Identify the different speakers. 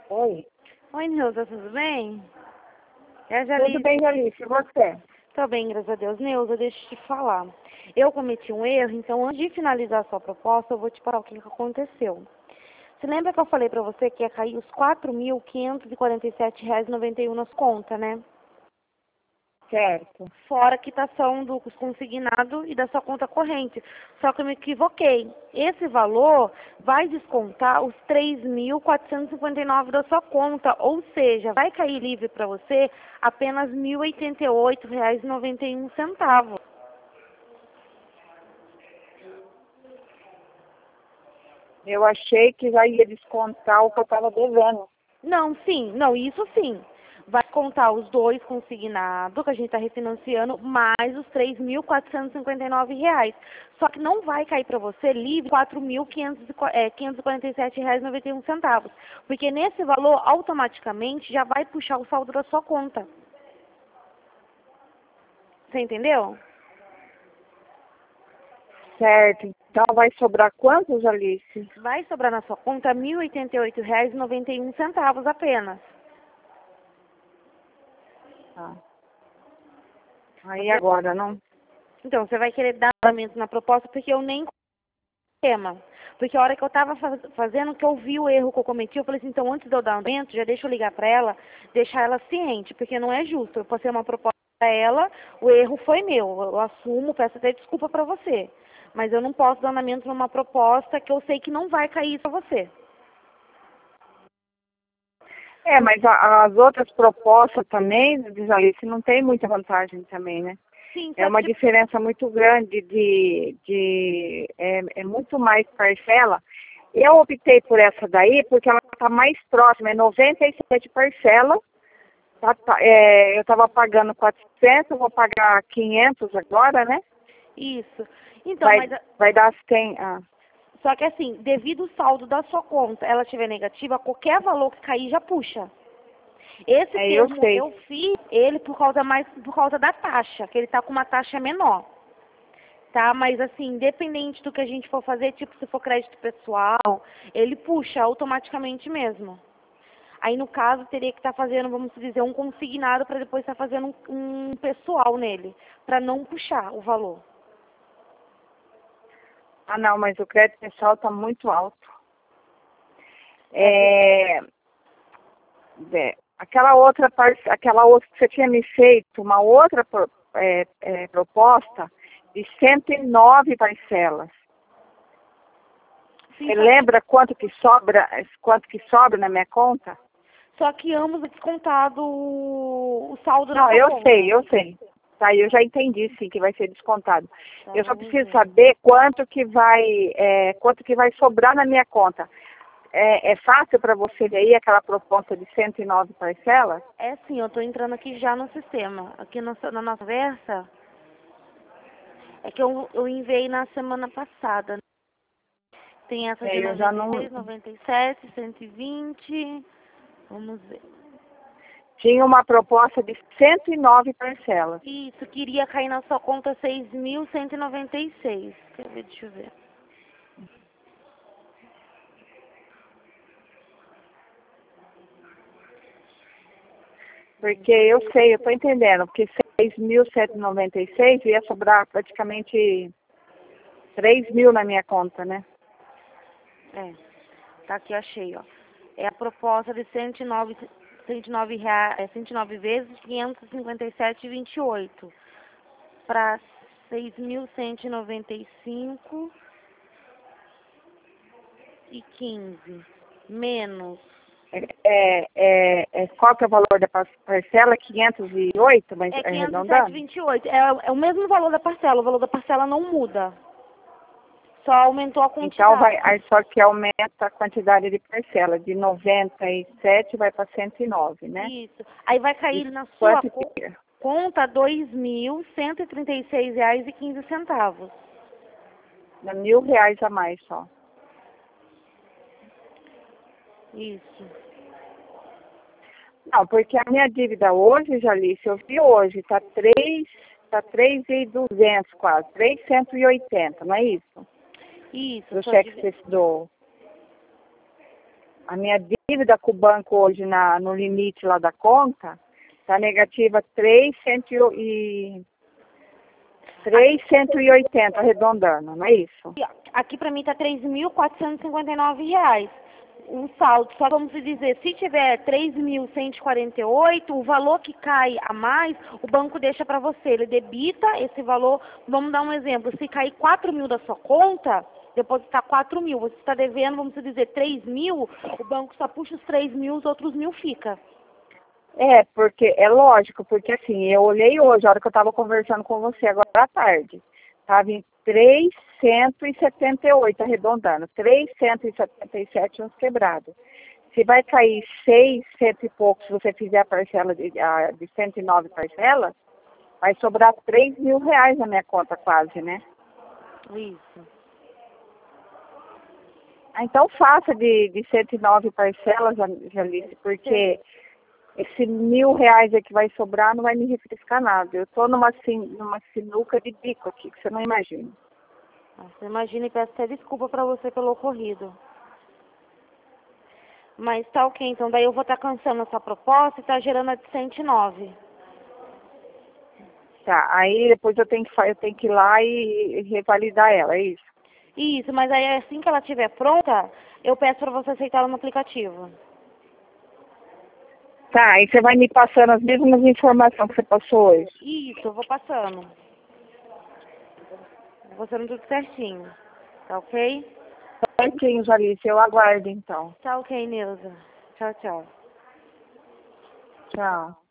Speaker 1: Oi.
Speaker 2: Oi, Neuza, tudo bem? É a
Speaker 1: Tudo
Speaker 2: Jalice.
Speaker 1: bem, Jalice? E você?
Speaker 2: Tô bem, graças a Deus. Neuza, deixa eu te falar. Eu cometi um erro, então antes de finalizar a sua proposta, eu vou te falar o que aconteceu. Você lembra que eu falei pra você que ia cair os R$ 4.547,91 nas contas, né?
Speaker 1: Certo.
Speaker 2: Fora a quitação do consignado e da sua conta corrente. Só que eu me equivoquei. Esse valor vai descontar os 3.459 da sua conta, ou seja, vai cair livre para você apenas R$ 1.088,91.
Speaker 1: Eu achei que já ia descontar o que eu estava devendo.
Speaker 2: Não, sim, não, isso sim. Vai contar os dois consignados que a gente está refinanciando, mais os R$ 3.459. Só que não vai cair para você livre R$ 4.547,91. Porque nesse valor, automaticamente, já vai puxar o saldo da sua conta. Você entendeu?
Speaker 1: Certo. Então vai sobrar quanto, Jalice?
Speaker 2: Vai sobrar na sua conta R$ 1.088,91 apenas.
Speaker 1: Tá. Aí agora, não?
Speaker 2: Então, você vai querer dar andamento na proposta, porque eu nem tema. Porque a hora que eu estava fazendo, que eu vi o erro que eu cometi, eu falei assim, então antes de eu dar andamento, já deixa eu ligar para ela, deixar ela ciente, porque não é justo. Eu passei uma proposta para ela, o erro foi meu, eu assumo, peço até desculpa para você. Mas eu não posso dar andamento numa proposta que eu sei que não vai cair para você.
Speaker 1: É, mas as outras propostas também, Jalice, não tem muita vantagem também, né?
Speaker 2: Sim,
Speaker 1: É
Speaker 2: só
Speaker 1: uma
Speaker 2: que
Speaker 1: diferença muito grande é muito mais parcela. Eu optei por essa daí porque ela está mais próxima, é 97 parcelas. Eu estava pagando 400, eu vou pagar 500 agora, né?
Speaker 2: isso. Então,
Speaker 1: Vai,
Speaker 2: mas
Speaker 1: vai dar 100.
Speaker 2: só que assim, devido ao saldo da sua conta, ela estiver negativa, qualquer valor que cair já puxa. Esse
Speaker 1: Eu
Speaker 2: termo
Speaker 1: sei.
Speaker 2: eu fiz ele por causa da taxa, que ele está com uma taxa menor, tá? Mas assim, independente do que a gente for fazer, tipo se for crédito pessoal, ele puxa automaticamente mesmo. Aí no caso teria que estar fazendo, vamos dizer, um consignado para depois estar fazendo um pessoal nele, para não puxar o valor.
Speaker 1: Ah, não, mas o crédito pessoal está muito alto.
Speaker 2: É,
Speaker 1: Aquela outra que você tinha me feito, uma outra proposta de 109 parcelas.
Speaker 2: sim,
Speaker 1: Você lembra quanto que sobra na minha conta?
Speaker 2: só que ambos é descontado o saldo da
Speaker 1: Não,
Speaker 2: sua conta.
Speaker 1: eu sei. Tá, eu já entendi, sim, que vai ser descontado.
Speaker 2: Tá,
Speaker 1: Eu só
Speaker 2: vamos
Speaker 1: preciso
Speaker 2: ver.
Speaker 1: saber quanto que vai sobrar na minha conta. É fácil para você ver aí aquela proposta de 109 parcelas?
Speaker 2: É sim, eu tô entrando aqui já no sistema. Aqui na nossa conversa, é que eu enviei na semana passada, né? Tem essa de
Speaker 1: Eu já não
Speaker 2: 96, 97, 120. Vamos ver.
Speaker 1: tinha uma proposta de 109 parcelas.
Speaker 2: Isso, queria cair na sua conta 6.196. Quer ver? Deixa eu ver.
Speaker 1: Porque eu sei, eu estou entendendo, porque 6.196 ia sobrar praticamente 3.000 na minha conta, né?
Speaker 2: É, tá aqui, achei, ó. É a proposta de 109 reais, 109 vezes 557,28 para 6.195,15 menos.
Speaker 1: Qual que é o valor da parcela? 508, mas
Speaker 2: É
Speaker 1: arredondando?
Speaker 2: 507,28. É o mesmo valor da parcela. O valor da parcela não muda. Só aumentou a
Speaker 1: Então,
Speaker 2: quantidade.
Speaker 1: aí só que aumenta a quantidade de parcela, de 97 vai para 109, né?
Speaker 2: Isso. Aí vai
Speaker 1: E
Speaker 2: cair na sua
Speaker 1: quanto que...
Speaker 2: conta R$ 2.136,15.
Speaker 1: Dá R$ 1.000 a mais só.
Speaker 2: Isso.
Speaker 1: Não, porque a minha dívida hoje, Jalice, eu vi hoje, tá 3.200 quase, 3.180, não é isso?
Speaker 2: Isso.
Speaker 1: Do
Speaker 2: Sua
Speaker 1: cheque
Speaker 2: dívida.
Speaker 1: que você estudou. A minha dívida com o banco hoje no limite lá da conta está negativa 3.180, arredondando, não é isso?
Speaker 2: Aqui para mim tá R$ 3.459. Um saldo, só vamos dizer, se tiver 3.148, o valor que cai a mais, o banco deixa para você, ele debita esse valor. Vamos dar um exemplo, se cair 4.000 da sua conta, depositar 4.000, você está devendo, vamos dizer, 3.000, o banco só puxa os 3.000, os outros 1.000 fica.
Speaker 1: Porque é lógico, porque assim, eu olhei hoje, a hora que eu estava conversando com você agora à tarde, estava em 378, arredondando, 377 uns quebrados. Se vai cair 600 e poucos, se você fizer a parcela de 109 parcelas, vai sobrar R$ 3.000 na minha conta quase, né?
Speaker 2: Isso.
Speaker 1: Então faça de 109 parcelas, Jalice, porque esse R$ 1.000 aí que vai sobrar não vai me refrescar nada. Eu estou numa sinuca de bico aqui, que você não imagina.
Speaker 2: Você imagina e peço até desculpa para você pelo ocorrido. Mas tá ok, então daí eu vou estar cancelando essa proposta e tá gerando a de 109.
Speaker 1: Tá, aí depois eu tenho que ir lá e revalidar ela, é isso?
Speaker 2: Isso, mas aí assim que ela estiver pronta, eu peço para você aceitar ela no aplicativo.
Speaker 1: Tá, aí você vai me passando as mesmas informações que você passou hoje.
Speaker 2: Isso, eu vou passando. Vou passando tudo certinho. Tá ok?
Speaker 1: Certinho, Jalice, eu aguardo então.
Speaker 2: Tá ok, Neuza. Tchau, tchau.
Speaker 1: Tchau.